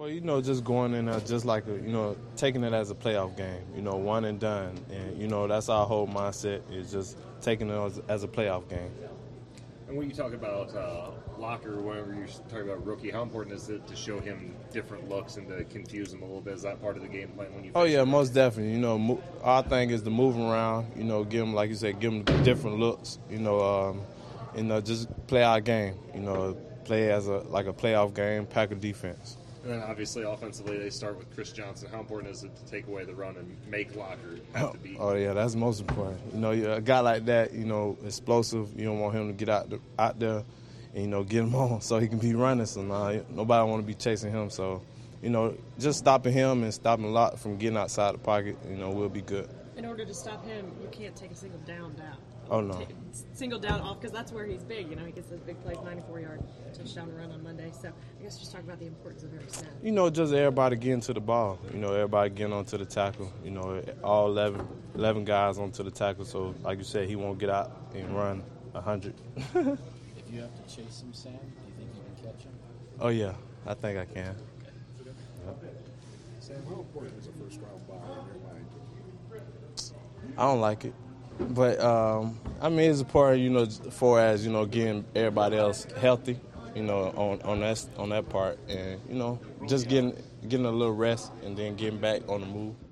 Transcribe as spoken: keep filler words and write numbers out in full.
Well, you know, just going in there, just like, a, you know, taking it as a playoff game, you know, one and done. And, you know, that's our whole mindset is just taking it as, as a playoff game. And when you talk about uh, Locker, whenever you're talking about rookie, how important is it to show him different looks and to confuse him a little bit? Is that part of the game plan when you Oh, yeah, him? most definitely. You know, mo- our thing is to move around, you know, give him, like you said, give him different looks, you know, um, you know, just play our game, you know, play as a like a playoff game, Packer defense. And then obviously offensively they start with Chris Johnson. How important is it to take away the run and make Locker have to beat? Oh, yeah, that's most important. You know, a guy like that, you know, explosive, you don't want him to get out, the, out there and, you know, get him on so he can be running. So nah, nobody want to be chasing him. So, you know, just stopping him and stopping Locke from getting outside the pocket, you know, will be good. In order to stop him, you can't take a single down down. Oh, no. Take single down off, because that's where he's big. You know, he gets those big plays, ninety-four yard touchdown run on Monday. So I guess just talk about the importance of every snap. You know, just everybody getting to the ball. You know, everybody getting onto the tackle. You know, all eleven, eleven guys onto the tackle. So, like you said, he won't get out and run one hundred. If you have to chase him, Sam, do you think you can catch him? Oh, yeah. I think I can. Okay. Yep. Sam, how important is a first-round bye in your mind? I don't like it. But, um, I mean, it's important, you know, as far as, you know, getting everybody else healthy, you know, on, on that on that part. And, you know, just getting getting a little rest and then getting back on the move.